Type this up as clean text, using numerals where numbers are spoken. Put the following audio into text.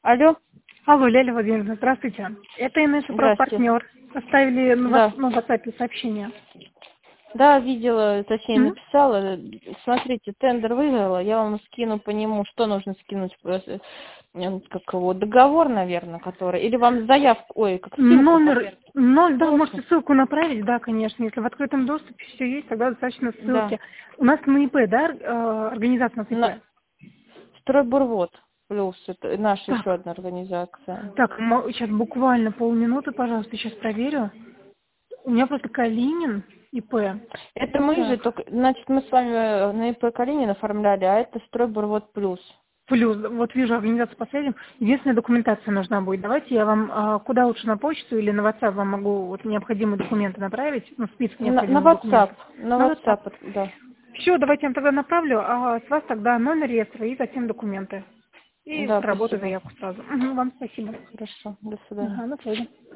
Алло, Алло, Леля Владимировна, здравствуйте. Это ИНС здрасте. партнер. Оставили Да, на WhatsApp сообщение. да, видела, точнее М? написала. Смотрите, тендер выиграла, я вам скину по нему, что нужно скинуть, просто, как его, договор, наверное, который, или вам заявку, ой, как ссылку Номер, подтвердить. да, Можно? можете ссылку направить, да, конечно. Если в открытом доступе все есть, тогда достаточно Да. ссылки. У нас на ИП, да, организация у нас На ИП. Стройбурвод плюс, это наша еще Так, одна организация. сейчас буквально полминуты, пожалуйста, сейчас проверю. У меня просто Калинин ИП. Это мы же Так. только, значит, мы с вами на ИП Калинин оформляли, а это Стройбурвод плюс. Плюс, вот вижу организацию последним. Единственная документация нужна будет. Давайте я вам куда лучше, на почту или на WhatsApp вам могу вот необходимые документы направить, ну, список На необходимых WhatsApp, документов. на На WhatsApp. WhatsApp, да. Все, давайте я вам тогда направлю, а с вас тогда номер реестра и затем документы. И Да, проработаю спасибо. заявку сразу. Мгм, вам спасибо. Хорошо, до свидания. Ага, до свидания.